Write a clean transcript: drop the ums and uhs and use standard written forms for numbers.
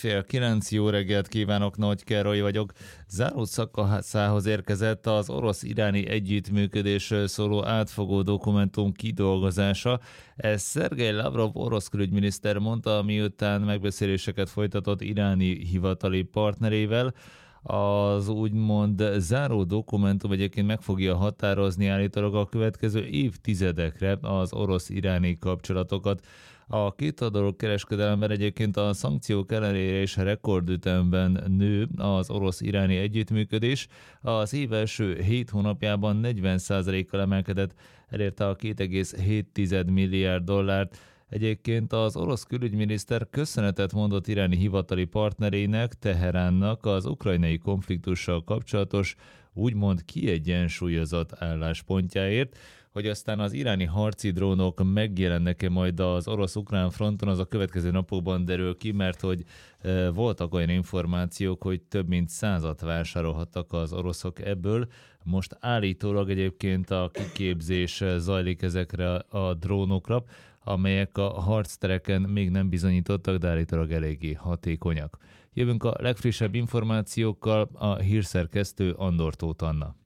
8:30, jó reggelt kívánok, Nagy Károly vagyok. Záró szakaszához érkezett az orosz-iráni együttműködésről szóló átfogó dokumentum kidolgozása. Ez Szergej Lavrov orosz külügyminiszter mondta, miután megbeszéléseket folytatott iráni hivatali partnerével. Az úgymond záró dokumentum egyébként meg fogja határozni állítólag a következő évtizedekre az orosz-iráni kapcsolatokat. A kétoldalú kereskedelemben egyébként a szankciók ellenére is rekordütemben nő az orosz-iráni együttműködés. Az év első 7 hónapjában 40%-kal emelkedett, elérte a 2,7 milliárd dollárt. Egyébként az orosz külügyminiszter köszönetet mondott iráni hivatali partnerének, Teheránnak az ukrajnai konfliktussal kapcsolatos, úgymond kiegyensúlyozott álláspontjáért. Hogy aztán az iráni harci drónok megjelennek-e majd az orosz-ukrán fronton, az a következő napokban derül ki, mert hogy voltak olyan információk, hogy több mint 100-at vásárolhattak az oroszok ebből. Most állítólag egyébként a kiképzés zajlik ezekre a drónokra, amelyek a harctereken még nem bizonyítottak, de állítólag eléggé hatékonyak. Jövünk a legfrissebb információkkal, a hírszerkesztő Andor Tóth Anna.